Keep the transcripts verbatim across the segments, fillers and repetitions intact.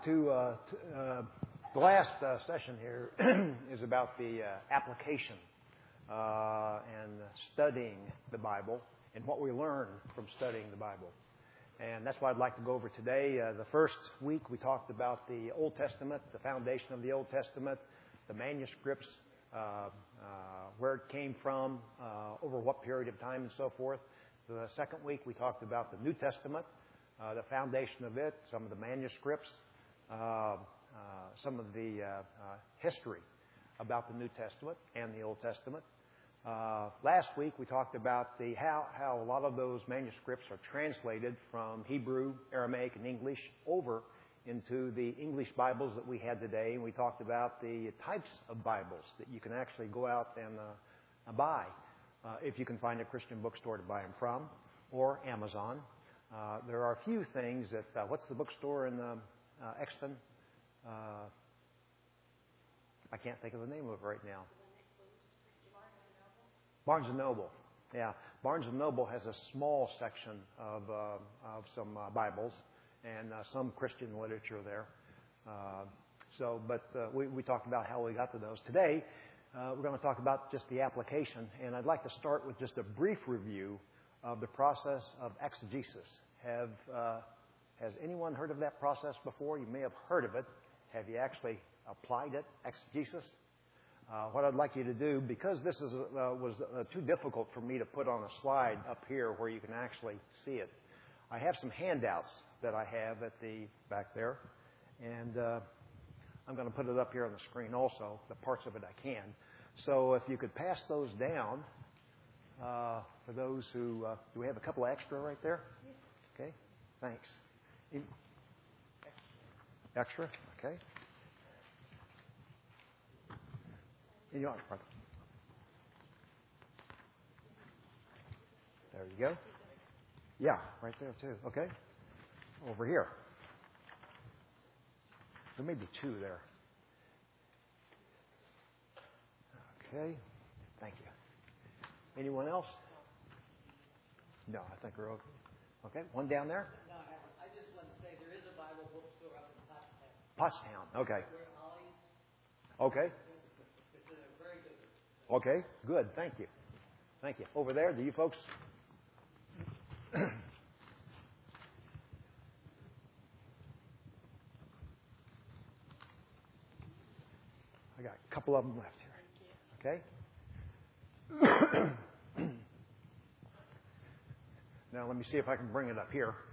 To, uh, to uh, the last uh, session here is about the uh, application uh, and studying the Bible and what we learn from studying the Bible. And that's what I'd like to go over today. Uh, the first week we talked about the Old Testament, the foundation of the Old Testament, the manuscripts, uh, uh, where it came from, uh, over what period of time, and so forth. The second week we talked about the New Testament, uh, the foundation of it, some of the manuscripts, uh, uh, some of the uh, uh, history about the New Testament and the Old Testament. Uh, last week we talked about the how, how a lot of those manuscripts are translated from Hebrew, Aramaic, and English over into the English Bibles that we had today. And we talked about the types of Bibles that you can actually go out and uh, buy uh, if you can find a Christian bookstore to buy them from, or Amazon. Uh, there are a few things that, uh, what's the bookstore in uh, uh, Exton? Uh, I can't think of the name of it right now. Barnes and Noble. Yeah. Barnes and Noble has a small section of, uh, of some uh, Bibles and uh, some Christian literature there. Uh, so, but uh, we, we talked about how we got to those. Today, uh, we're going to talk about just the application, and I'd like to start with just a brief review of the process of exegesis. Have uh, has anyone heard of that process before? You may have heard of it. Have you actually applied it, exegesis? Uh, what I'd like you to do, because this is uh, was uh, too difficult for me to put on a slide up here where you can actually see it, I have some handouts that I have at the back there, and uh, I'm going to put it up here on the screen also, the parts of it I can. So if you could pass those down uh, for those who, uh, do we have a couple extra right there? Okay, thanks. In, extra, okay. You are. There you go. Yeah, right there too. Okay. Over here. There may be two there. Okay. Thank you. Anyone else? No, I think we're okay. Okay. One down there? No, I haven't. I just want to say there is a Bible bookstore up in Pottstown. Pottstown. Okay. Where Ollie's. Okay. It's a very good. Okay. Good. Thank you. Thank you. Over there, do you folks? I got a couple of them left here. Okay. Now let me see if I can bring it up here.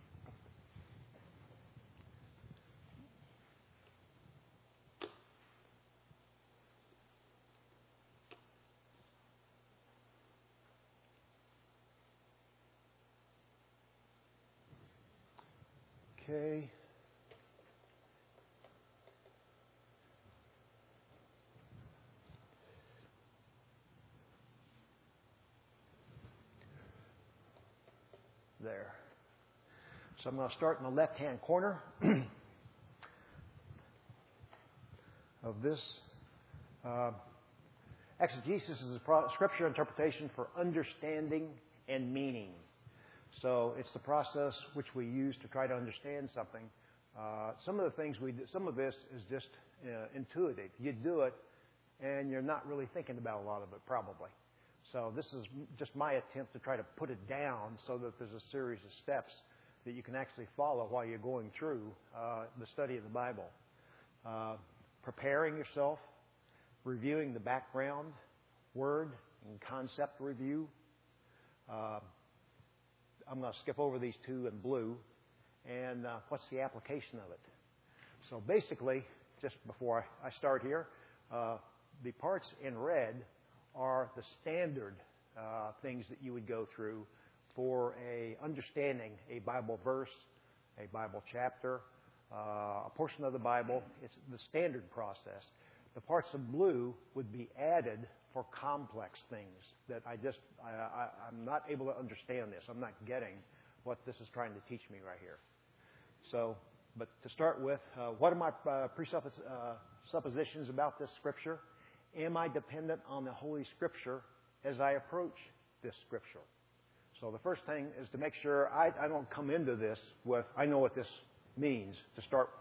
Okay. There. So I'm going to start in the left-hand corner of this. Uh, exegesis is a pro- scripture interpretation for understanding and meaning. So it's the process which we use to try to understand something. Uh, some of the things we do, some of this is just uh, intuitive. You do it, and you're not really thinking about a lot of it, probably. So this is just my attempt to try to put it down so that there's a series of steps that you can actually follow while you're going through uh, the study of the Bible. Uh, preparing yourself, reviewing the background, word and concept review. Uh, I'm going to skip over these two in blue. And uh, what's the application of it? So basically, just before I, I start here, uh, the parts in red are the standard uh, things that you would go through for a understanding a Bible verse, a Bible chapter, uh, a portion of the Bible. It's the standard process. The parts of blue would be added for complex things that I just, I, I, I'm not able to understand this. I'm not getting what this is trying to teach me right here. So, but to start with, uh, what are my uh, presuppositions about this scripture? Am I dependent on the Holy Scripture as I approach this scripture? So the first thing is to make sure I, I don't come into this with, I know what this means to start with.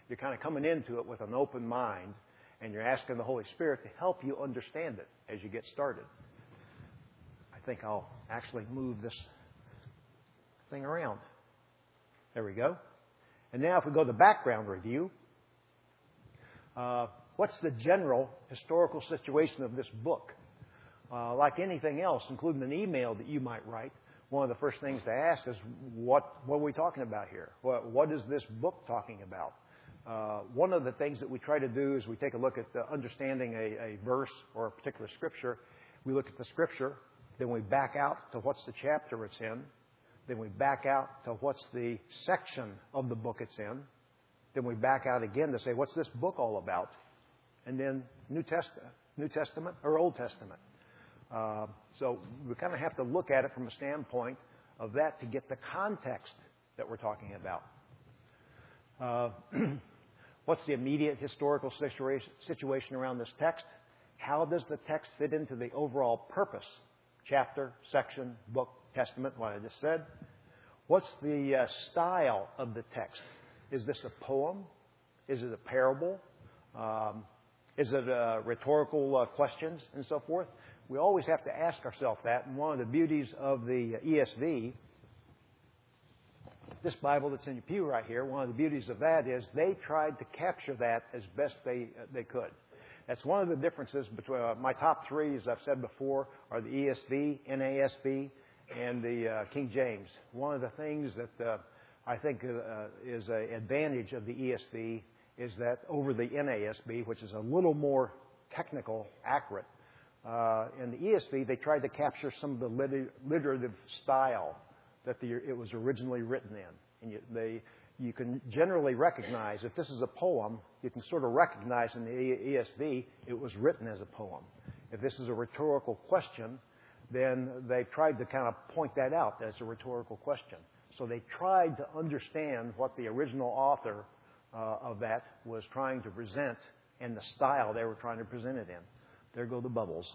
You're kind of coming into it with an open mind, and you're asking the Holy Spirit to help you understand it as you get started. I think I'll actually move this thing around. There we go. And now if we go to background review, uh, what's the general historical situation of this book? Uh, like anything else, including an email that you might write, one of the first things to ask is, what, what are we talking about here? What, what is this book talking about? Uh, one of the things that we try to do is we take a look at uh, understanding a, a verse or a particular scripture. We look at the scripture, then we back out to what's the chapter it's in. Then we back out to what's the section of the book it's in. Then we back out again to say, what's this book all about? And then New Testament, New Testament or Old Testament. Uh, so we kind of have to look at it from a standpoint of that to get the context that we're talking about. Uh, what's the immediate historical situation around this text? How does the text fit into the overall purpose? Chapter, section, book, testament, what I just said. What's the uh, style of the text? Is this a poem? Is it a parable? Um, is it uh, rhetorical uh, questions and so forth? We always have to ask ourselves that. And one of the beauties of the E S V, this Bible that's in your pew right here, one of the beauties of that is they tried to capture that as best they uh, they could. That's one of the differences between uh, my top three, as I've said before, are the E S V, N A S B, and the uh, King James. One of the things that uh, I think uh, is an advantage of the E S V is that over the N A S B, which is a little more technical, accurate, uh, in the E S V, they tried to capture some of the liter- literative style that the, it was originally written in. And you, they, you can generally recognize, if this is a poem, you can sort of recognize in the E S V it was written as a poem. If this is a rhetorical question, then they tried to kind of point that out as a rhetorical question. So they tried to understand what the original author uh, of that was trying to present and the style they were trying to present it in. There go the bubbles.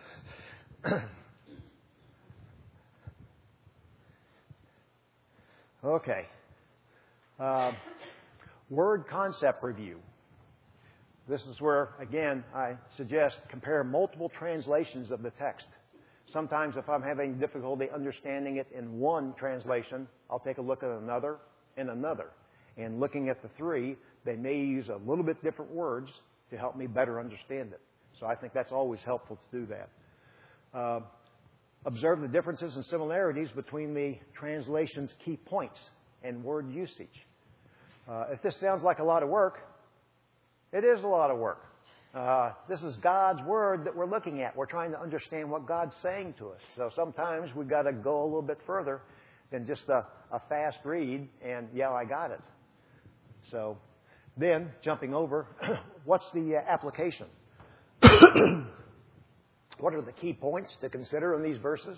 Okay. Uh, word concept review. This is where, again, I suggest compare multiple translations of the text. Sometimes if I'm having difficulty understanding it in one translation, I'll take a look at another and another. And looking at the three, they may use a little bit different words to help me better understand it. So I think that's always helpful to do that. Uh, observe the differences and similarities between the translation's key points and word usage. Uh, if this sounds like a lot of work, it is a lot of work. Uh, this is God's Word that we're looking at. We're trying to understand what God's saying to us. So sometimes we've got to go a little bit further than just a, a fast read and, yeah, I got it. So then, jumping over, what's the uh, application? What are the key points to consider in these verses?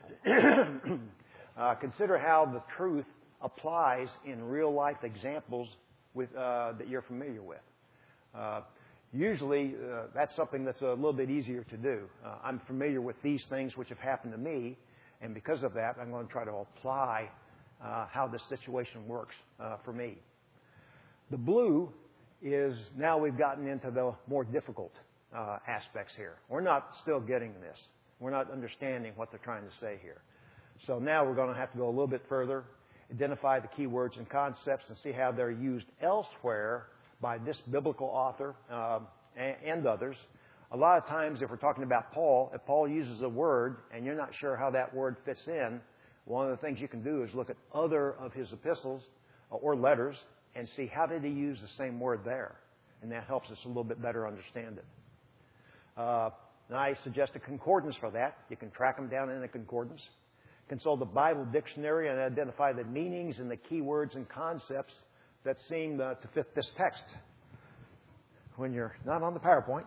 uh, consider how the truth applies in real-life examples with, uh, that you're familiar with. Uh, usually, uh, that's something that's a little bit easier to do. Uh, I'm familiar with these things which have happened to me, and because of that, I'm going to try to apply uh, how this situation works uh, for me. The blue is now we've gotten into the more difficult uh, aspects here. We're not still getting this. We're not understanding what they're trying to say here. So now we're going to have to go a little bit further, identify the key words and concepts, and see how they're used elsewhere by this biblical author uh, and, and others. A lot of times, if we're talking about Paul, if Paul uses a word and you're not sure how that word fits in, one of the things you can do is look at other of his epistles or letters and see how did he use the same word there. And that helps us a little bit better understand it. Uh, and I suggest a concordance for that. You can track them down in a concordance. Consult the Bible dictionary and identify the meanings and the key words and concepts that seem uh, to fit this text. When you're not on the PowerPoint,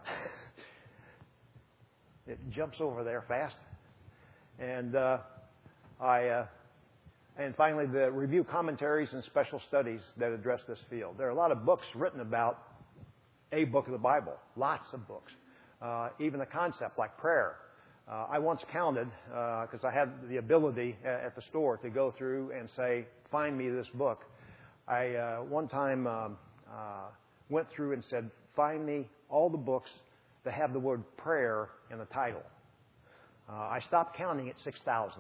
it jumps over there fast. And uh, I... Uh, And finally, the review commentaries and special studies that address this field. There are a lot of books written about a book of the Bible, lots of books. Uh, even a concept like prayer. Uh, I once counted, because uh, I had the ability at the store to go through and say, find me this book. I uh, one time um, uh, went through and said, find me all the books that have the word prayer in the title. Uh, I stopped counting at six thousand.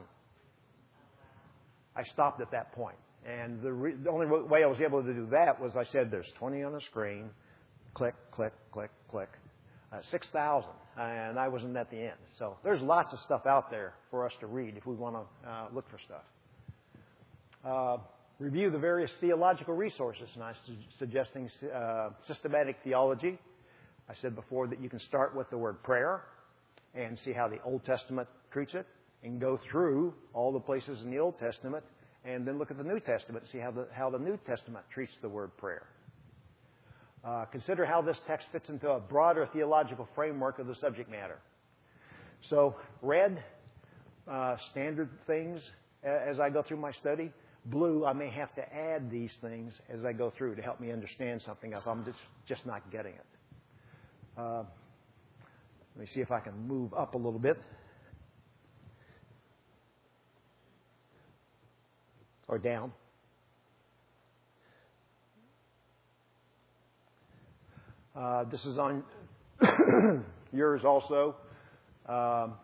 I stopped at that point. And the, re- the only way I was able to do that was I said, there's twenty on the screen. Click, click, click, click. Uh, six thousand. And I wasn't at the end. So there's lots of stuff out there for us to read if we want to uh, look for stuff. Uh, review the various theological resources. And I'm su- suggesting uh, systematic theology. I said before that you can start with the word prayer and see how the Old Testament treats it, and go through all the places in the Old Testament, and then look at the New Testament and see how the, how the New Testament treats the word prayer. Uh, consider how this text fits into a broader theological framework of the subject matter. So, red, uh, standard things as I go through my study. Blue, I may have to add these things as I go through to help me understand something if I'm just, just not getting it. Uh, let me see if I can move up a little bit. Or down. Uh, this is on yours also. Um,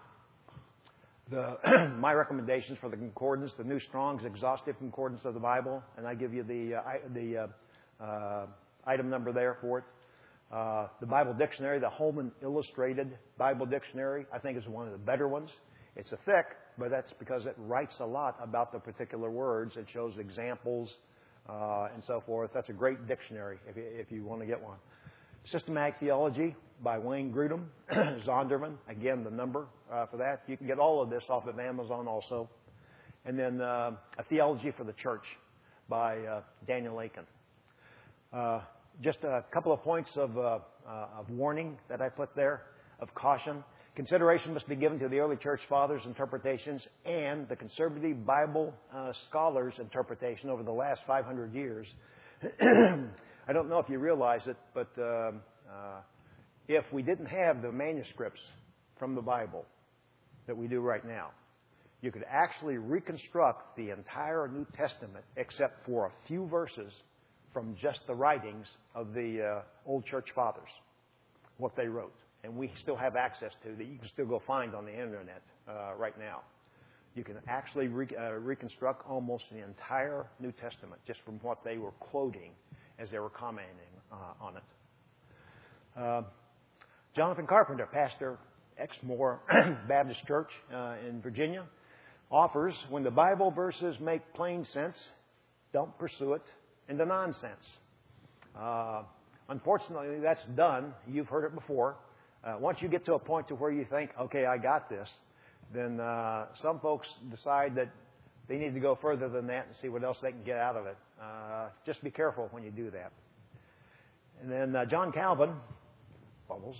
the my recommendations for the concordance, the New Strong's Exhaustive Concordance of the Bible, and I give you the uh, I, the uh, uh, item number there for it. Uh, the Bible Dictionary, the Holman Illustrated Bible Dictionary, I think is one of the better ones. It's a thick, but that's because it writes a lot about the particular words. It shows examples uh, and so forth. That's a great dictionary if you, if you want to get one. Systematic Theology by Wayne Grudem, Zondervan. Again, the number uh, for that. You can get all of this off of Amazon also. And then uh, A Theology for the Church by uh, Daniel Aiken. Uh, just a couple of points of, uh, uh, of warning that I put there, of caution. Consideration must be given to the early church fathers' interpretations and the conservative Bible uh, scholars' interpretation over the last five hundred years. I don't know if you realize it, but uh, uh, if we didn't have the manuscripts from the Bible that we do right now, you could actually reconstruct the entire New Testament except for a few verses from just the writings of the uh, old church fathers, what they wrote. And we still have access to that you can still go find on the internet uh, right now. You can actually re- uh, reconstruct almost the entire New Testament just from what they were quoting as they were commenting uh, on it. Uh, Jonathan Carpenter, pastor, Exmoor Baptist Church uh, in Virginia, offers, when the Bible verses make plain sense, don't pursue it into nonsense. Uh, unfortunately, that's done. You've heard it before. Uh, once you get to a point to where you think, okay, I got this, then uh, some folks decide that they need to go further than that and see what else they can get out of it. Uh, just be careful when you do that. And then uh, John Calvin, bubbles.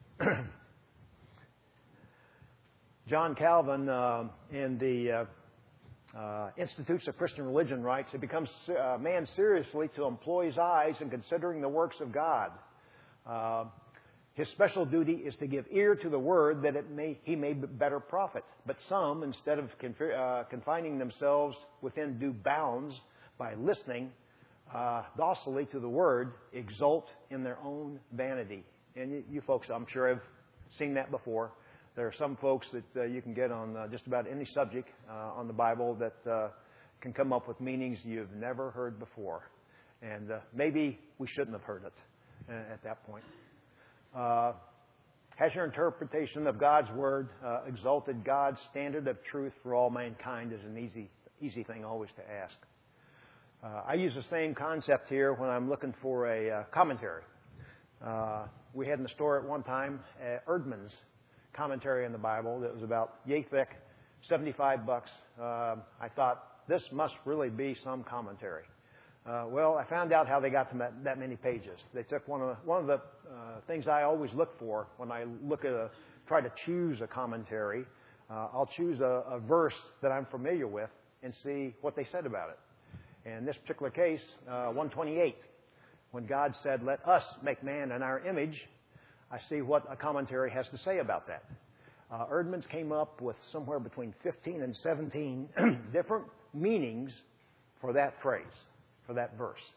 John Calvin, uh, in the uh, uh, Institutes of Christian Religion, writes, it becomes a man seriously to employ his eyes in considering the works of God. Uh, His special duty is to give ear to the word that it may, he may better profit. But some, instead of conf- uh, confining themselves within due bounds by listening uh, docilely to the word, exult in their own vanity. And you, you folks, I'm sure, have seen that before. There are some folks that uh, you can get on uh, just about any subject uh, on the Bible that uh, can come up with meanings you've never heard before. And uh, maybe we shouldn't have heard it uh, at that point. Uh, has your interpretation of God's Word uh, exalted God's standard of truth for all mankind is an easy, easy thing always to ask. Uh, I use the same concept here when I'm looking for a uh, commentary. Uh, we had in the store at one time uh, Erdman's commentary on the Bible that was about yay thick, seventy-five bucks. Uh, I thought, this must really be some commentary. Uh, well, I found out how they got to that, that many pages. They took one of the, one of the uh, things I always look for when I look at a, try to choose a commentary. Uh, I'll choose a, a verse that I'm familiar with and see what they said about it. And in this particular case, uh, one twenty-eight, when God said, "Let us make man in our image," I see what a commentary has to say about that. Uh, Erdman's came up with somewhere between fifteen and seventeen different meanings for that phrase, for that verse.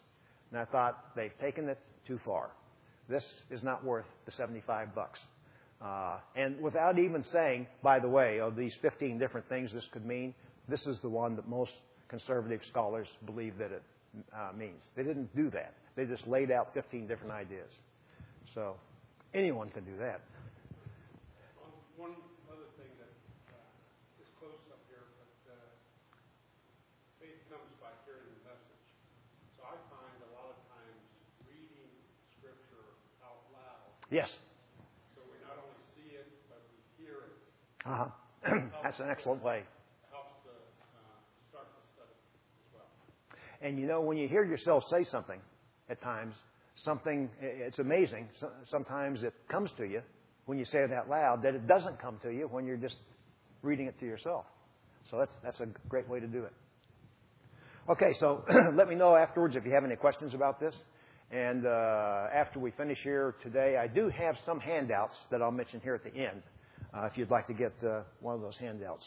And I thought, they've taken it too far. This is not worth the seventy-five bucks. Uh, and without even saying, by the way, of these fifteen different things this could mean, this is the one that most conservative scholars believe that it uh, means. They didn't do that. They just laid out fifteen different ideas. So anyone can do that. One other thing that uh, is close up here, but uh, faith comes by hearing the message. So I find a lot of times reading Scripture out loud. Yes. So we not only see it, but we hear it. Uh-huh. That's an excellent way. Helps to uh, start the study as well. And you know, when you hear yourself say something at times, something, it's amazing. Sometimes it comes to you when you say it out loud that it doesn't come to you when you're just reading it to yourself. So that's that's a great way to do it. Okay, so let me know afterwards if you have any questions about this. And uh, after we finish here today, I do have some handouts that I'll mention here at the end, uh, if you'd like to get uh, one of those handouts.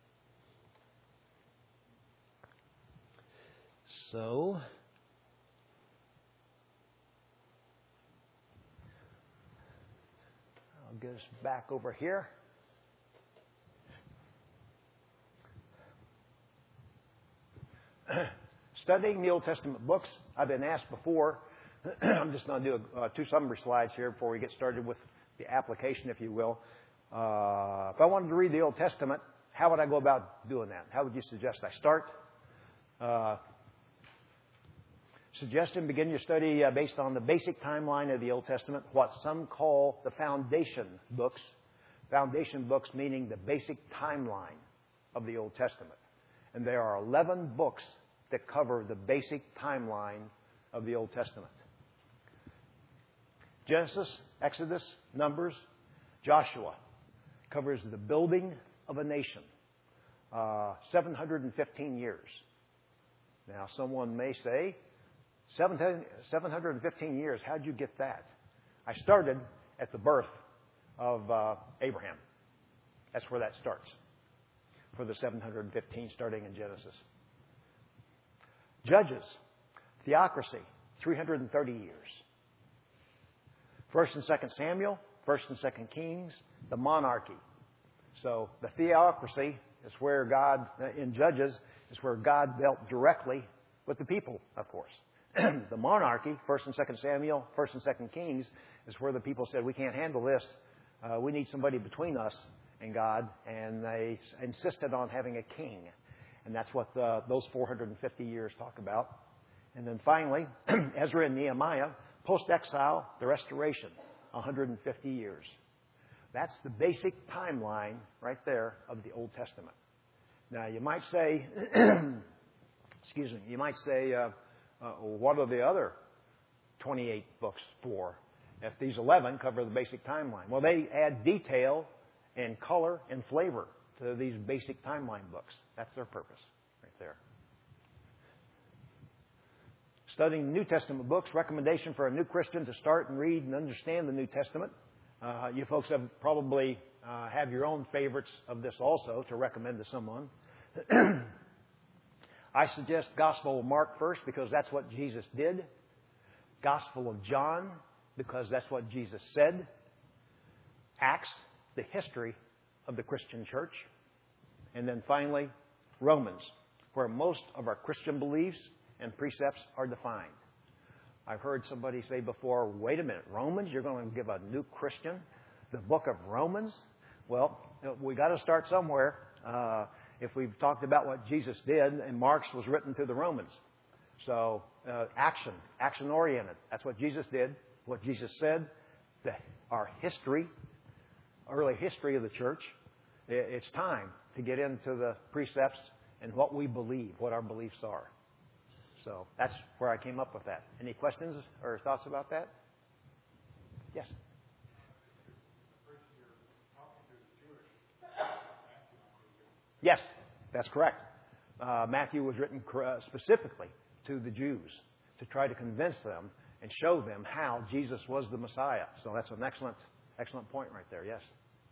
So I'll get us back over here. Studying the Old Testament books. I've been asked before. I'm just going to do a, uh, two summary slides here before we get started with the application, if you will. Uh, if I wanted to read the Old Testament, how would I go about doing that? How would you suggest I start? Uh, suggest and begin your study uh, based on the basic timeline of the Old Testament, what some call the foundation books. Foundation books meaning the basic timeline of the Old Testament. And there are eleven books that cover the basic timeline of the Old Testament. Genesis, Exodus, Numbers, Joshua covers the building of a nation. Uh, seven hundred fifteen years. Now, someone may say, seven hundred fifteen years, how'd you get that? I started at the birth of uh, Abraham. That's where that starts, for the seven hundred fifteen starting in Genesis. Judges, theocracy, three hundred thirty years. First and Second Samuel, First and Second Kings, the monarchy. So the theocracy is where God, in Judges, is where God dealt directly with the people, of course. The monarchy, First and Second Samuel, First and Second Kings, is where the people said, we can't handle this. Uh, we need somebody between us and God. And they insisted on having a king. And that's what the, those four hundred fifty years talk about. And then finally, Ezra and Nehemiah, post-exile, the restoration, one hundred fifty years. That's the basic timeline right there of the Old Testament. Now, you might say, excuse me, you might say, uh, uh, what are the other twenty-eight books for? If these eleven cover the basic timeline. Well, they add detail and color and flavor to these basic timeline books. That's their purpose right there. Studying the New Testament books, recommendation for a new Christian to start and read and understand the New Testament. Uh, you folks have probably uh, have your own favorites of this also to recommend to someone. I suggest Gospel of Mark first because that's what Jesus did. Gospel of John because that's what Jesus said. Acts, the history of the Christian church. And then finally, Romans, where most of our Christian beliefs and precepts are defined. I've heard somebody say before, wait a minute, Romans? You're going to give a new Christian the book of Romans? Well, we got to start somewhere. Uh, if we've talked about what Jesus did, and Mark's was written to the Romans. So uh, action, action-oriented. That's what Jesus did, what Jesus said, the, our history, early history of the church. It's time to get into the precepts and what we believe, what our beliefs are. So that's where I came up with that. Any questions or thoughts about that? Yes. Yes, that's correct. Uh, Matthew was written specifically to the Jews to try to convince them and show them how Jesus was the Messiah. So that's an excellent, excellent point right there. Yes.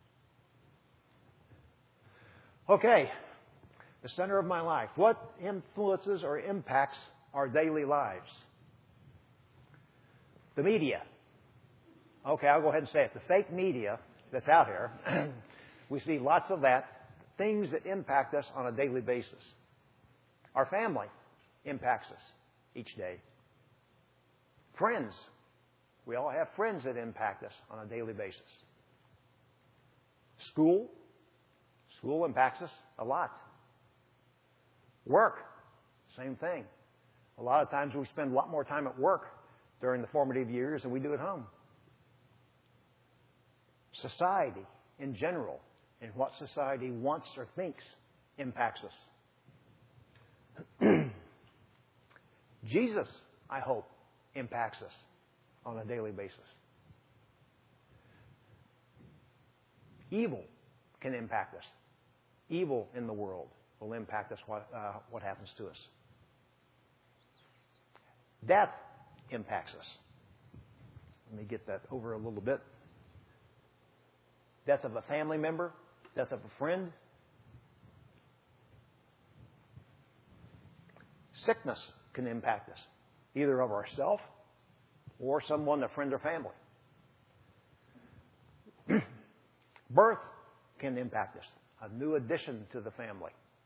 Okay. The center of my life. What influences or impacts our daily lives? The media. Okay, I'll go ahead and say it. The fake media that's out here, we see lots of that, things that impact us on a daily basis. Our family impacts us each day. Friends. We all have friends that impact us on a daily basis. School. School impacts us a lot. Work. Same thing. A lot of times we spend a lot more time at work during the formative years than we do at home. Society in general, and what society wants or thinks impacts us. Jesus, I hope, impacts us on a daily basis. Evil can impact us. Evil in the world will impact us, what, uh, what happens to us. Death impacts us. Let me get that over a little bit. Death of a family member, death of a friend. Sickness can impact us, either of ourselves or someone, a friend or family. Birth can impact us, a new addition to the family.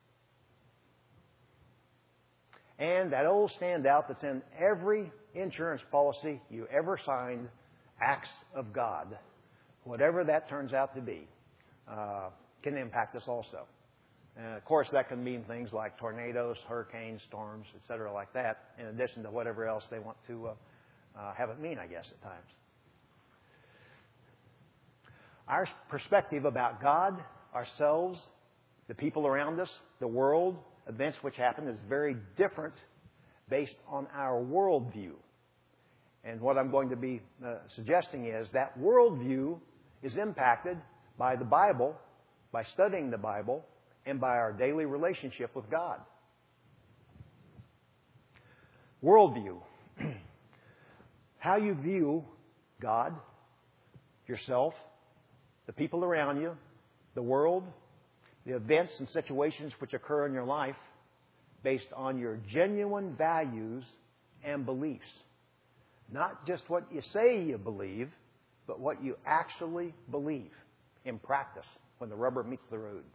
And that old standout that's in every insurance policy you ever signed, acts of God, whatever that turns out to be, uh, can impact us also. And of course, that can mean things like tornadoes, hurricanes, storms, et cetera, like that, in addition to whatever else they want to uh, uh, have it mean, I guess, at times. Our perspective about God, ourselves, the people around us, the world, events which happen is very different based on our worldview. And what I'm going to be uh, suggesting is that worldview is impacted by the Bible, by studying the Bible, and by our daily relationship with God. Worldview. How you view God, yourself, the people around you, the world, the events and situations which occur in your life based on your genuine values and beliefs. Not just what you say you believe, but what you actually believe in practice when the rubber meets the road.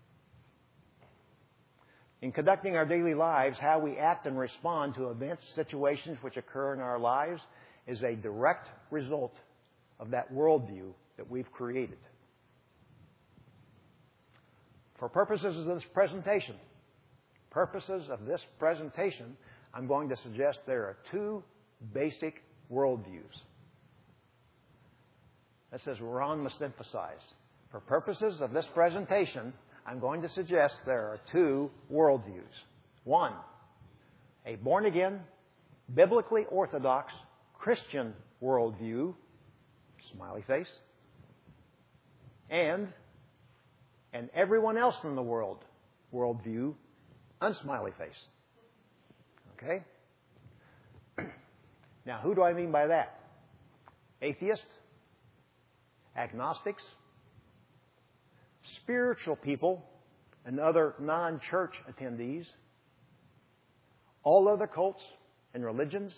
In conducting our daily lives, how we act and respond to events, situations which occur in our lives is a direct result of that worldview that we've created. For purposes of this presentation, purposes of this presentation, I'm going to suggest there are two basic worldviews. That says Ron must emphasize. For purposes of this presentation, I'm going to suggest there are two worldviews. One, a born-again, biblically orthodox Christian worldview, smiley face, and an everyone else in the world worldview, unsmiley face. Okay? Now, who do I mean by that? Atheists, agnostics, spiritual people, and other non-church attendees, all other cults and religions,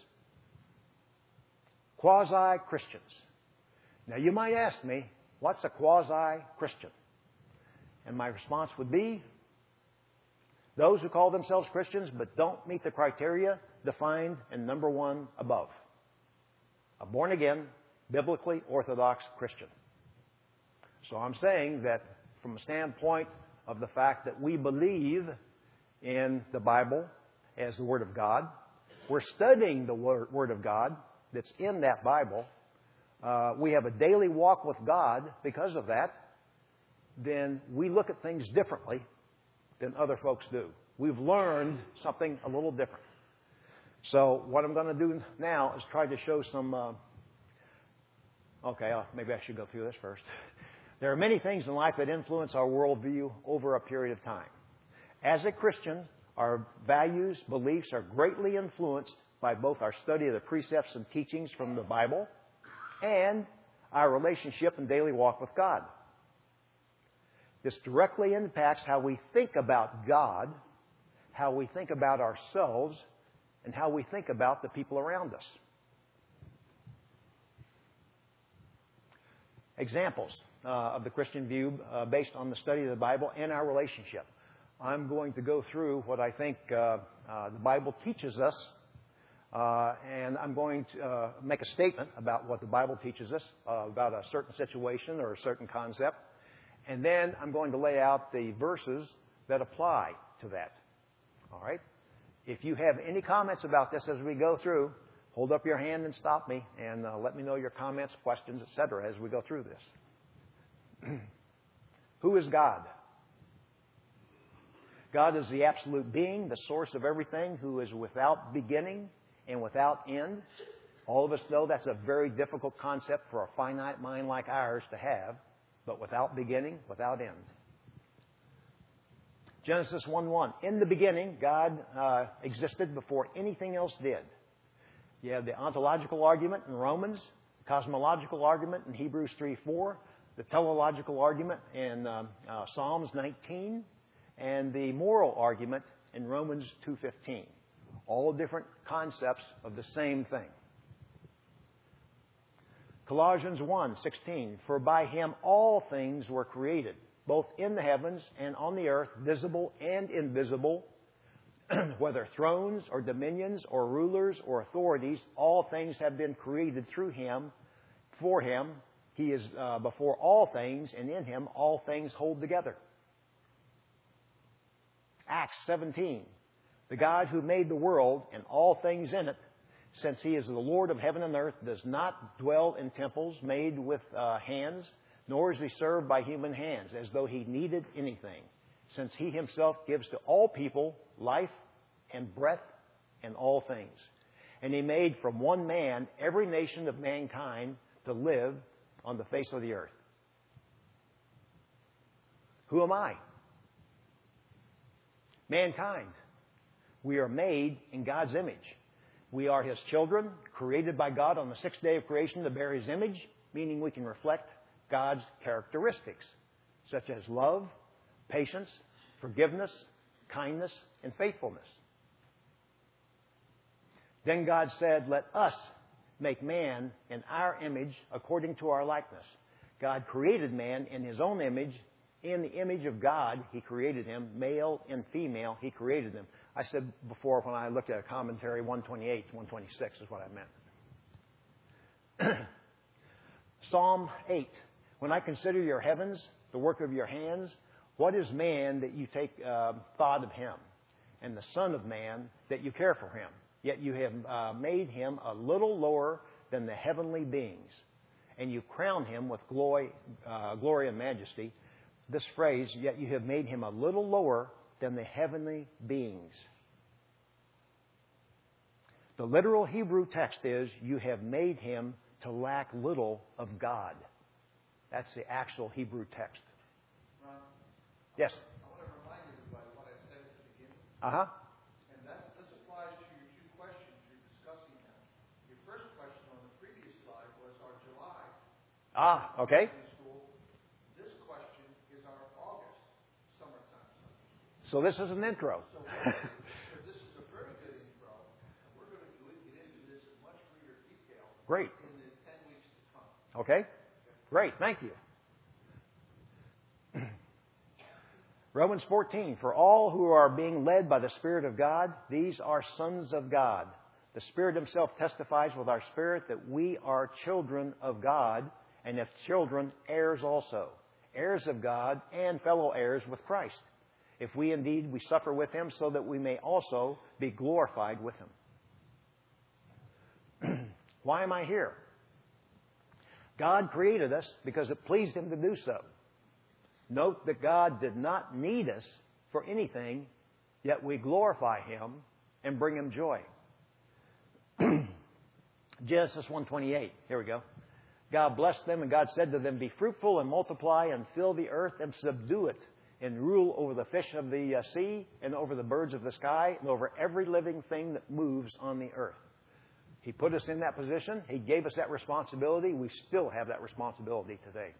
quasi-Christians. Now, you might ask me, what's a quasi-Christian? And my response would be, those who call themselves Christians but don't meet the criteria defined in number one above. A born-again, biblically orthodox Christian. So I'm saying that from a standpoint of the fact that we believe in the Bible as the Word of God, we're studying the Word of God that's in that Bible, uh, we have a daily walk with God because of that, then we look at things differently than other folks do. We've learned something a little different. So what I'm going to do now is try to show some... Uh, okay, uh, maybe I should go through this first. There are many things in life that influence our worldview over a period of time. As a Christian, our values, beliefs are greatly influenced by both our study of the precepts and teachings from the Bible and our relationship and daily walk with God. This directly impacts how we think about God, how we think about ourselves, and how we think about the people around us. examples uh, of the Christian view uh, based on the study of the Bible and our relationship. I'm going to go through what I think uh, uh, the Bible teaches us, uh, and I'm going to uh, make a statement about what the Bible teaches us uh, about a certain situation or a certain concept, and then I'm going to lay out the verses that apply to that. All right? If you have any comments about this as we go through, hold up your hand and stop me, and uh, let me know your comments, questions, et cetera, as we go through this. Who is God? God is the absolute being, the source of everything, who is without beginning and without end. All of us know that's a very difficult concept for a finite mind like ours to have, but without beginning, without end. Genesis one one. In the beginning, God uh, existed before anything else did. You have the ontological argument in Romans, the cosmological argument in Hebrews three four, the teleological argument in uh, uh, Psalms nineteen, and the moral argument in Romans two fifteen. All different concepts of the same thing. Colossians one sixteen. For by him all things were created, both in the heavens and on the earth, visible and invisible, whether thrones or dominions or rulers or authorities, all things have been created through him, for him. He is uh, before all things, and in him all things hold together. Acts seventeen. The God who made the world and all things in it, since he is the Lord of heaven and earth, does not dwell in temples made with uh, hands, nor is he served by human hands, as though he needed anything, since he himself gives to all people life and breath and all things. And he made from one man every nation of mankind to live on the face of the earth. Who am I? Mankind. We are made in God's image. We are his children, created by God on the sixth day of creation to bear his image, meaning we can reflect God's characteristics, such as love, patience, forgiveness, kindness, and faithfulness. Then God said, let us make man in our image according to our likeness. God created man in his own image. In the image of God, he created him. Male and female, he created them. I said before when I looked at a commentary, one twenty-eight to one twenty-six is what I meant. Psalm eight. When I consider your heavens, the work of your hands, what is man that you take uh, thought of him, and the son of man that you care for him? Yet you have uh, made him a little lower than the heavenly beings, and you crown him with glory, uh, glory and majesty. This phrase, yet you have made him a little lower than the heavenly beings. The literal Hebrew text is, you have made him to lack little of God. That's the actual Hebrew text. Ron, Yes? I want to remind everybody what I said at the beginning. Uh-huh. And that this applies to your two questions you're discussing now. Your first question on the previous slide was our July Ah, okay. Sunday school. This question is our August summertime Sunday school. So this is an intro. So, we're, so this is a very good intro, and we're going to do it, get into this in much greater detail Great. in the ten weeks to come. Okay? Great. Thank you. Romans fourteen. For all who are being led by the Spirit of God, these are sons of God. The Spirit himself testifies with our spirit that we are children of God, and if children, heirs also. Heirs of God and fellow heirs with Christ. If we indeed we suffer with him, so that we may also be glorified with him. Why am I here? God created us because it pleased him to do so. Note that God did not need us for anything, yet we glorify him and bring him joy. Genesis one twenty-eight. Here we go. God blessed them, and God said to them, be fruitful and multiply and fill the earth and subdue it, and rule over the fish of the uh, sea and over the birds of the sky and over every living thing that moves on the earth. He put us in that position. He gave us that responsibility. We still have that responsibility today.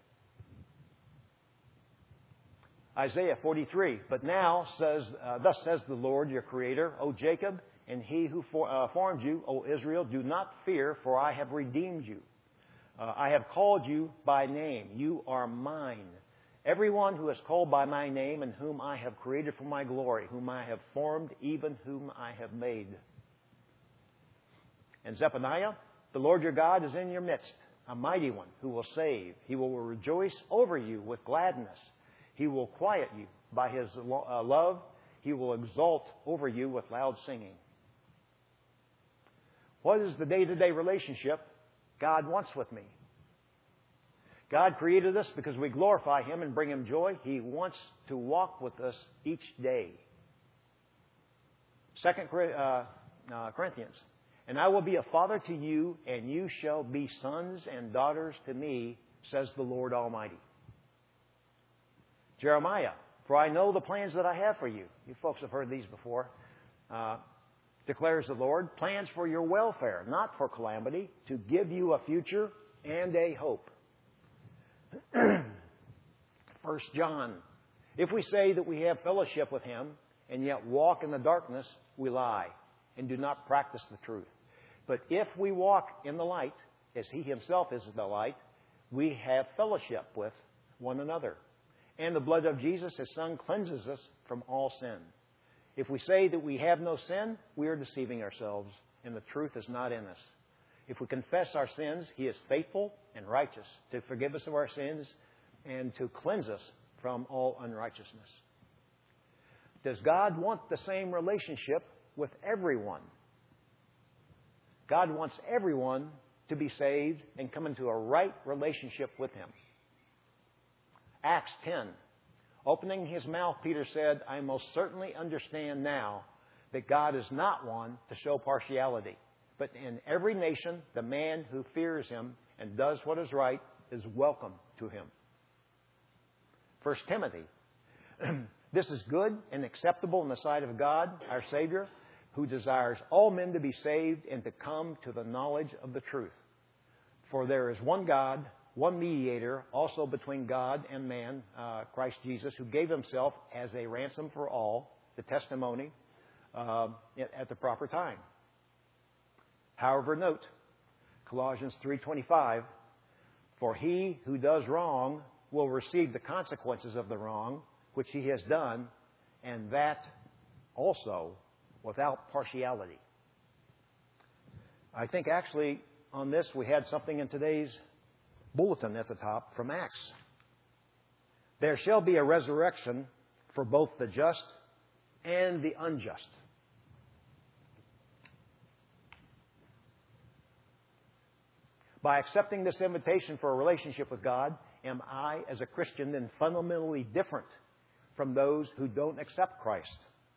Isaiah forty-three. But now, says, uh, thus says the Lord your Creator, O Jacob, and he who for, uh, formed you, O Israel, do not fear, for I have redeemed you. Uh, I have called you by name. You are mine. Everyone who is called by my name and whom I have created for my glory, whom I have formed, even whom I have made. And Zephaniah, the Lord your God is in your midst, a mighty one who will save. He will rejoice over you with gladness. He will quiet you by his uh, love. He will exult over you with loud singing. What is the day-to-day relationship God wants with me? God created us because we glorify Him and bring Him joy. He wants to walk with us each day. Second uh, uh, Corinthians. And I will be a father to you, and you shall be sons and daughters to me, says the Lord Almighty. Jeremiah. For I know the plans that I have for you. You folks have heard these before. Uh, declares the Lord. Plans for your welfare, not for calamity, to give you a future and a hope. First John. If we say that we have fellowship with Him and yet walk in the darkness, we lie and do not practice the truth. But if we walk in the light, as He Himself is the light, we have fellowship with one another. And the blood of Jesus, His Son, cleanses us from all sin. If we say that we have no sin, we are deceiving ourselves, and the truth is not in us. If we confess our sins, He is faithful and righteous to forgive us of our sins and to cleanse us from all unrighteousness. Does God want the same relationship with everyone? God wants everyone to be saved and come into a right relationship with Him. Acts ten. Opening His mouth, Peter said, I most certainly understand now that God is not one to show partiality, but in every nation, the man who fears Him and does what is right is welcome to Him. First Timothy. This is good and acceptable in the sight of God, our Savior, who desires all men to be saved and to come to the knowledge of the truth. For there is one God, one mediator, also between God and man, uh, Christ Jesus, who gave Himself as a ransom for all, the testimony, uh, at the proper time. However, note, Colossians three twenty-five, for he who does wrong will receive the consequences of the wrong which he has done, and that also without partiality. I think actually on this we had something in today's bulletin at the top from Acts. There shall be a resurrection for both the just and the unjust. By accepting this invitation for a relationship with God, am I, as a Christian, then fundamentally different from those who don't accept Christ?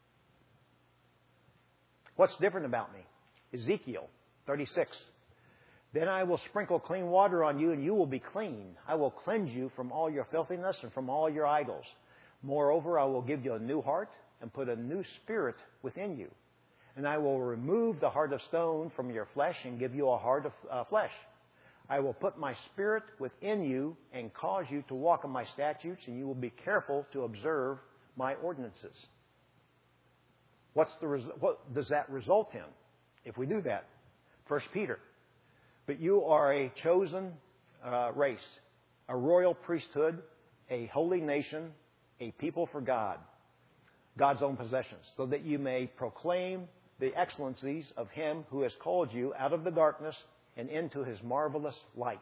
What's different about me? Ezekiel thirty-six. Then I will sprinkle clean water on you, and you will be clean. I will cleanse you from all your filthiness and from all your idols. Moreover, I will give you a new heart and put a new spirit within you. And I will remove the heart of stone from your flesh and give you a heart of uh, flesh. I will put my spirit within you and cause you to walk in my statutes, and you will be careful to observe my ordinances. What's the res- what does that result in if we do that? First Peter. But you are a chosen uh, race, a royal priesthood, a holy nation, a people for God, God's own possessions, so that you may proclaim the excellencies of Him who has called you out of the darkness and into His marvelous light.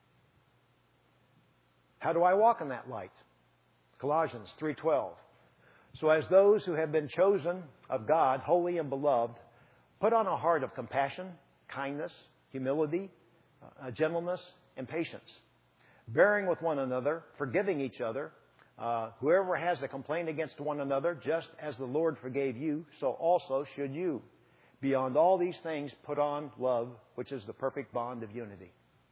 How do I walk in that light? Colossians three twelve. So as those who have been chosen of God, holy and beloved, put on a heart of compassion, kindness, humility, uh, gentleness, and patience, bearing with one another, forgiving each other. Uh, whoever has a complaint against one another, just as the Lord forgave you, so also should you. Beyond all these things, put on love, which is the perfect bond of unity.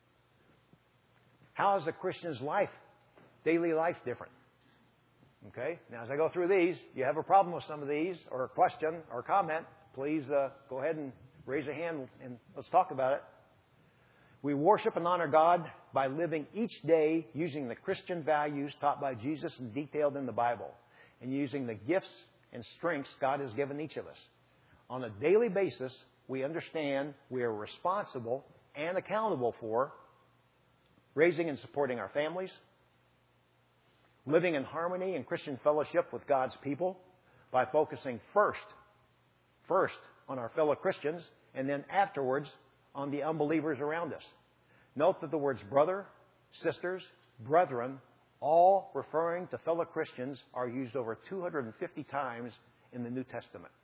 How is a Christian's life, daily life, different? Okay, now as I go through these, you have a problem with some of these, or a question, or comment, please uh, go ahead and raise a hand and let's talk about it. We worship and honor God by living each day using the Christian values taught by Jesus and detailed in the Bible, and using the gifts and strengths God has given each of us. On a daily basis, we understand we are responsible and accountable for raising and supporting our families, living in harmony and Christian fellowship with God's people by focusing first, first on our fellow Christians and then afterwards on the unbelievers around us. Note that the words brother, sisters, brethren, all referring to fellow Christians, are used over two hundred fifty times in the New Testament.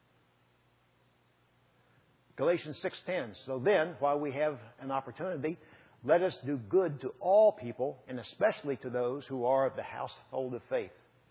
Galatians six ten, so then, while we have an opportunity, let us do good to all people, and especially to those who are of the household of faith.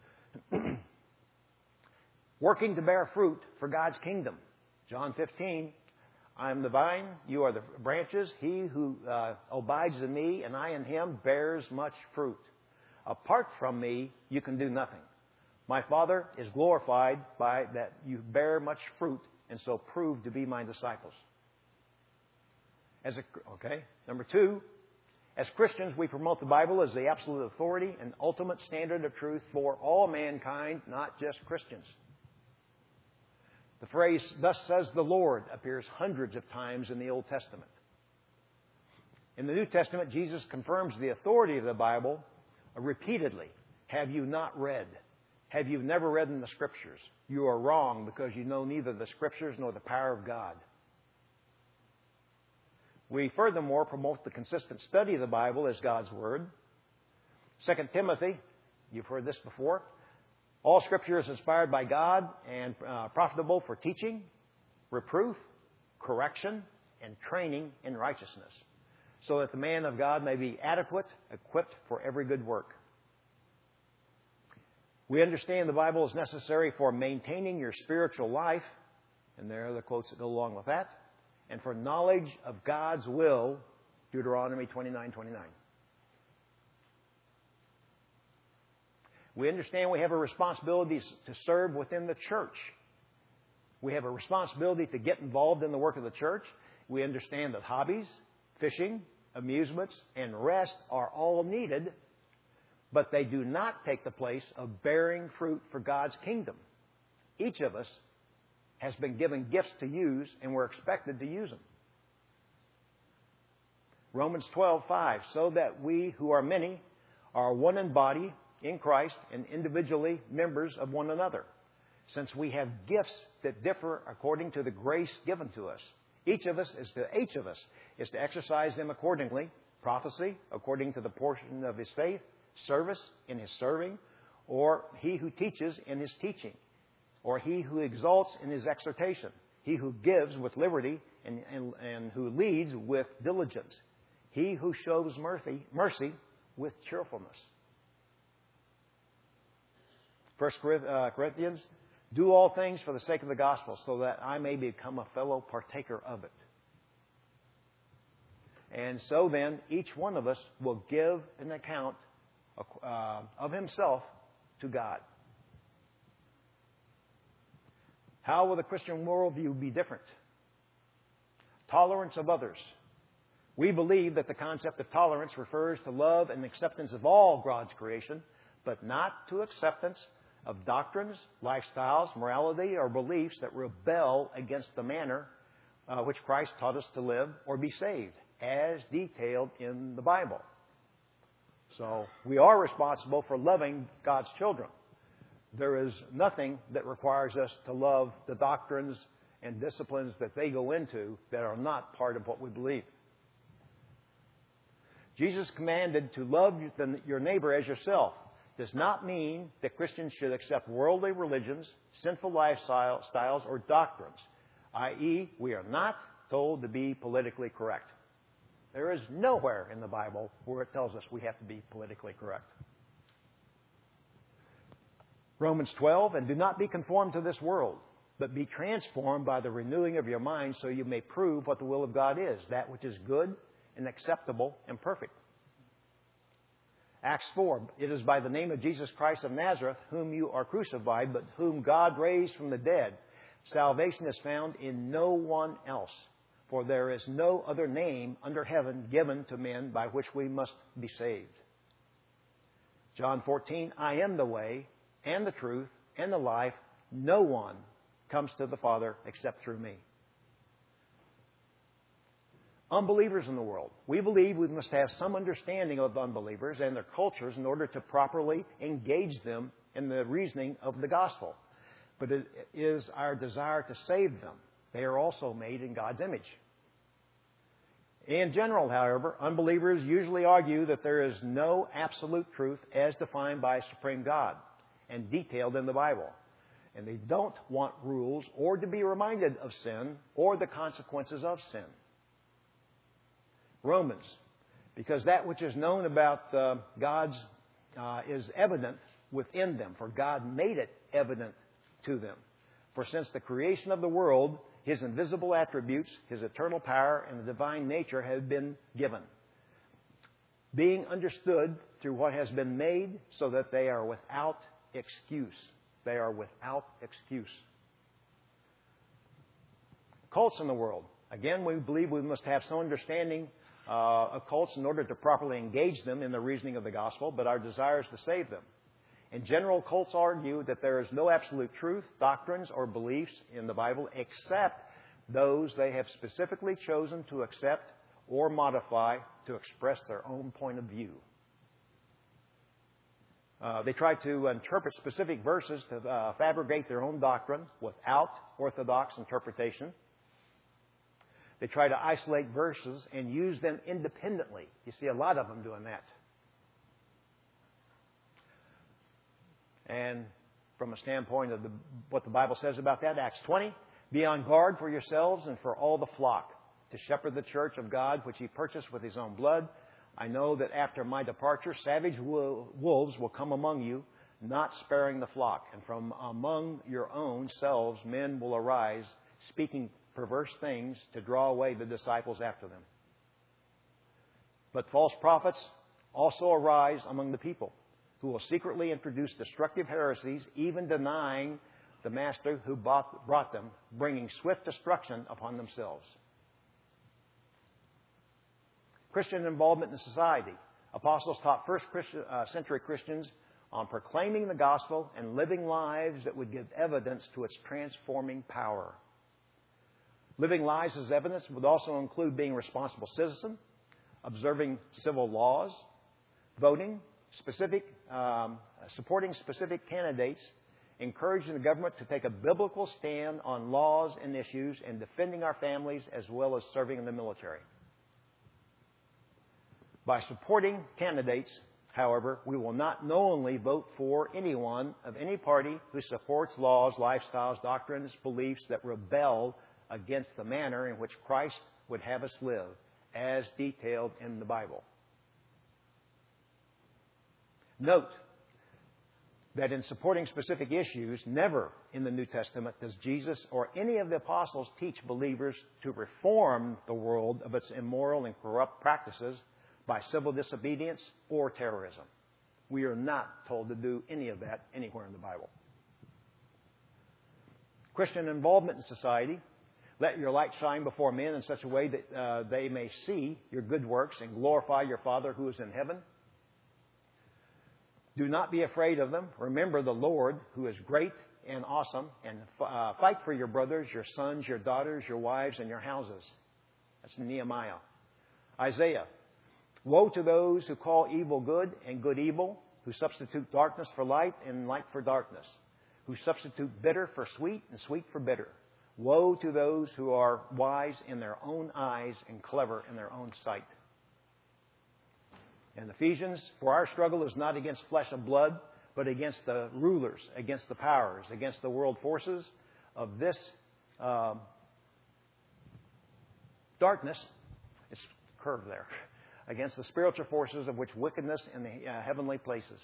Working to bear fruit for God's kingdom. John fifteen, I am the vine, you are the branches. He who uh, abides in me and I in him bears much fruit. Apart from me, you can do nothing. My Father is glorified by that you bear much fruit and so prove to be my disciples. As a, okay, number two, as Christians, we promote the Bible as the absolute authority and ultimate standard of truth for all mankind, not just Christians. The phrase, thus says the Lord, appears hundreds of times in the Old Testament. In the New Testament, Jesus confirms the authority of the Bible repeatedly. Have you not read? Have you never read in the Scriptures? You are wrong because you know neither the Scriptures nor the power of God. We furthermore promote the consistent study of the Bible as God's Word. Second Timothy, you've heard this before. All Scripture is inspired by God and uh, profitable for teaching, reproof, correction, and training in righteousness, so that the man of God may be adequate, equipped for every good work. We understand the Bible is necessary for maintaining your spiritual life, and there are the quotes that go along with that, and for knowledge of God's will, Deuteronomy twenty-nine twenty-nine. We understand we have a responsibility to serve within the church. We have a responsibility to get involved in the work of the church. We understand that hobbies, fishing, amusements, and rest are all needed, but they do not take the place of bearing fruit for God's kingdom. Each of us has been given gifts to use, and we're expected to use them. Romans twelve five, so that we who are many are one in body in Christ and individually members of one another, since we have gifts that differ according to the grace given to us. Each of us is to each of us is to exercise them accordingly. Prophecy according to the portion of his faith, service in his serving, or he who teaches in his teaching, or he who exalts in his exhortation, he who gives with liberty and, and, and who leads with diligence, he who shows mercy, mercy with cheerfulness. First Corinthians, do all things for the sake of the gospel, so that I may become a fellow partaker of it. And so then, each one of us will give an account uh, of himself to God. How will the Christian worldview be different? Tolerance of others. We believe that the concept of tolerance refers to love and acceptance of all God's creation, but not to acceptance of doctrines, lifestyles, morality, or beliefs that rebel against the manner uh, which Christ taught us to live or be saved, as detailed in the Bible. So we are responsible for loving God's children. There is nothing that requires us to love the doctrines and disciplines that they go into that are not part of what we believe. Jesus commanded to love your neighbor as yourself. Does not mean that Christians should accept worldly religions, sinful lifestyles, or doctrines, that is, we are not told to be politically correct. There is nowhere in the Bible where it tells us we have to be politically correct. Romans twelve, and do not be conformed to this world, but be transformed by the renewing of your mind, so you may prove what the will of God is, that which is good and acceptable and perfect. Acts four, it is by the name of Jesus Christ of Nazareth, whom you are crucified, but whom God raised from the dead. Salvation is found in no one else, for there is no other name under heaven given to men by which we must be saved. John fourteen, I am the way and the truth and the life. No one comes to the Father except through me. Unbelievers in the world. We believe we must have some understanding of unbelievers and their cultures in order to properly engage them in the reasoning of the gospel. But it is our desire to save them. They are also made in God's image. In general, however, unbelievers usually argue that there is no absolute truth as defined by a supreme God and detailed in the Bible. And they don't want rules or to be reminded of sin or the consequences of sin. Romans, because that which is known about uh, God's uh, is evident within them, for God made it evident to them. For since the creation of the world, His invisible attributes, His eternal power, and the divine nature have been given, being understood through what has been made, so that they are without excuse. They are without excuse. Cults in the world. Again, we believe we must have some understanding uh, of cults in order to properly engage them in the reasoning of the gospel, but our desire is to save them. In general, cults argue that there is no absolute truth, doctrines, or beliefs in the Bible except those they have specifically chosen to accept or modify to express their own point of view. Uh, they try to interpret specific verses to uh, fabricate their own doctrine without orthodox interpretation. They try to isolate verses and use them independently. You see a lot of them doing that. And from a standpoint of the, what the Bible says about that, Acts twenty, be on guard for yourselves and for all the flock, to shepherd the church of God, which He purchased with His own blood. I know that after my departure, savage wolves will come among you, not sparing the flock. And from among your own selves men will arise, speaking perverse things to draw away the disciples after them. But false prophets also arise among the people, who will secretly introduce destructive heresies, even denying the Master who brought them, bringing swift destruction upon themselves. Christian involvement in society. Apostles taught first uh, century Christians on proclaiming the gospel and living lives that would give evidence to its transforming power. Living lives as evidence would also include being a responsible citizen, observing civil laws, voting, specific, um, supporting specific candidates, encouraging the government to take a biblical stand on laws and issues, and defending our families as well as serving in the military. By supporting candidates, however, we will not knowingly vote for anyone of any party who supports laws, lifestyles, doctrines, beliefs that rebel against the manner in which Christ would have us live, as detailed in the Bible. Note that in supporting specific issues, never in the New Testament does Jesus or any of the apostles teach believers to reform the world of its immoral and corrupt practices by civil disobedience or terrorism. We are not told to do any of that anywhere in the Bible. Christian involvement in society. Let your light shine before men in such a way that uh, they may see your good works and glorify your Father who is in heaven. Do not be afraid of them. Remember the Lord, who is great and awesome, and uh, fight for your brothers, your sons, your daughters, your wives, and your houses. That's Nehemiah. Isaiah. Woe to those who call evil good and good evil, who substitute darkness for light and light for darkness, who substitute bitter for sweet and sweet for bitter. Woe to those who are wise in their own eyes and clever in their own sight. In Ephesians, for our struggle is not against flesh and blood, but against the rulers, against the powers, against the world forces of this uh, darkness. It's curved there. Against the spiritual forces of which wickedness in the uh, heavenly places.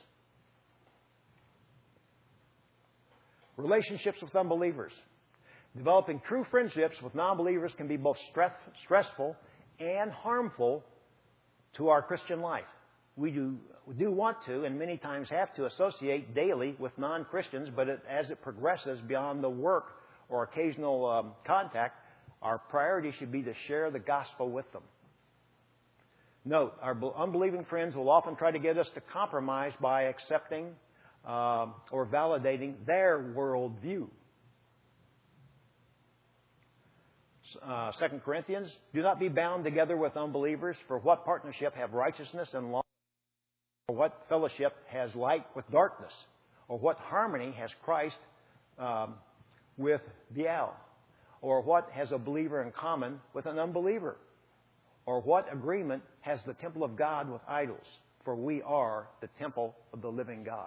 Relationships with unbelievers. Developing true friendships with non-believers can be both stress, stressful and harmful to our Christian life. We do, we do want to, and many times have to, associate daily with non-Christians, but it, as it progresses beyond the work or occasional um, contact, our priority should be to share the gospel with them. Note, our unbelieving friends will often try to get us to compromise by accepting uh, or validating their worldview. Uh, Second Corinthians, do not be bound together with unbelievers, for what partnership have righteousness and law? Or what fellowship has light with darkness? Or what harmony has Christ um, with Belial? Or what has a believer in common with an unbeliever? Or what agreement has the temple of God with idols? For we are the temple of the living God.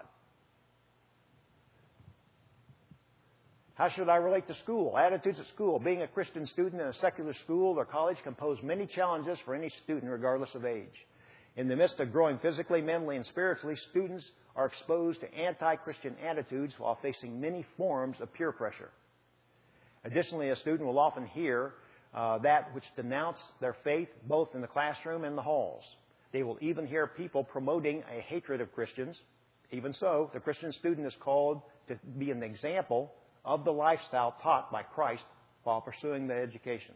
How should I relate to school? Attitudes at school. Being a Christian student in a secular school or college can pose many challenges for any student, regardless of age. In the midst of growing physically, mentally, and spiritually, students are exposed to anti-Christian attitudes while facing many forms of peer pressure. Additionally, a student will often hear uh, that which denounce their faith both in the classroom and the halls. They will even hear people promoting a hatred of Christians. Even so, the Christian student is called to be an example of the lifestyle taught by Christ while pursuing the education.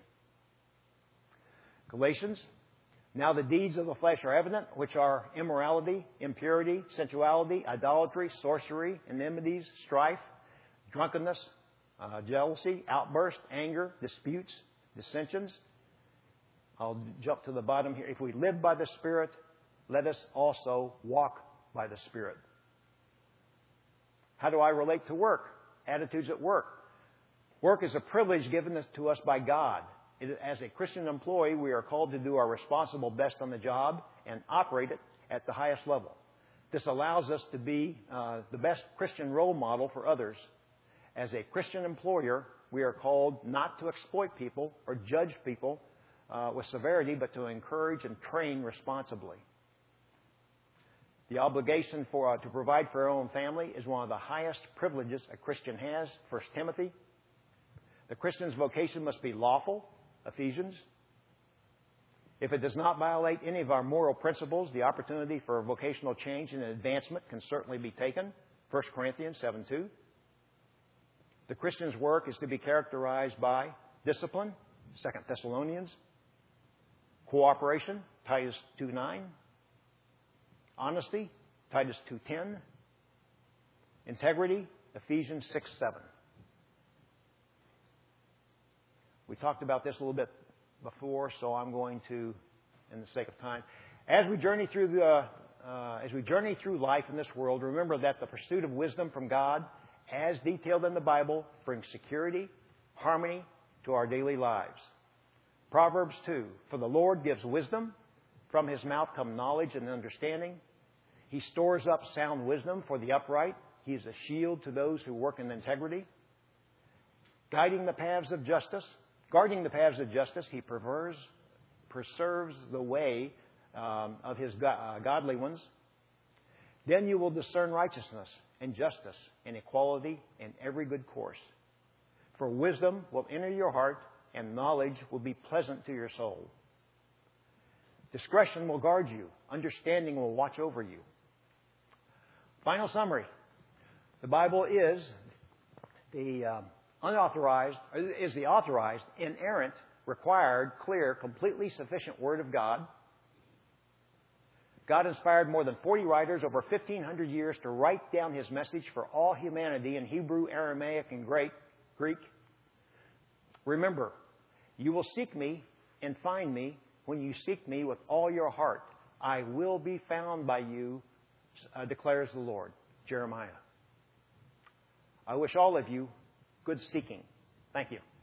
Galatians, now the deeds of the flesh are evident, which are immorality, impurity, sensuality, idolatry, sorcery, enmities, strife, drunkenness, uh, jealousy, outburst, anger, disputes, dissensions. I'll jump to the bottom here. If we live by the Spirit, let us also walk by the Spirit. How do I relate to work? Attitudes at work. Work is a privilege given to us by God. As a Christian employee, we are called to do our responsible best on the job and operate it at the highest level. This allows us to be uh, the best Christian role model for others. As a Christian employer, we are called not to exploit people or judge people uh, with severity, but to encourage and train responsibly. The obligation for, uh, to provide for our own family is one of the highest privileges a Christian has, First Timothy. The Christian's vocation must be lawful, Ephesians. If it does not violate any of our moral principles, the opportunity for vocational change and advancement can certainly be taken, First Corinthians seven two. The Christian's work is to be characterized by discipline, Second Thessalonians, cooperation, Titus two nine, honesty, Titus two ten, integrity, Ephesians six seven. We talked about this a little bit before, so I'm going to, in the sake of time, as we journey through the, uh, as we journey through life in this world, remember that the pursuit of wisdom from God, as detailed in the Bible, brings security, harmony to our daily lives. Proverbs two, for the Lord gives wisdom, from His mouth come knowledge and understanding. He stores up sound wisdom for the upright. He is a shield to those who work in integrity. Guiding the paths of justice, guarding the paths of justice, He preserves, preserves the way um, of His go- uh, godly ones. Then you will discern righteousness and justice and equality in every good course. For wisdom will enter your heart, and knowledge will be pleasant to your soul. Discretion will guard you. Understanding will watch over you. Final summary. The Bible is the uh, unauthorized, is the authorized, inerrant, required, clear, completely sufficient Word of God. God inspired more than forty writers over fifteen hundred years to write down His message for all humanity in Hebrew, Aramaic, and Greek. Remember, you will seek me and find me when you seek me with all your heart. I will be found by you, uh, declares the Lord. Jeremiah. I wish all of you good seeking. Thank you.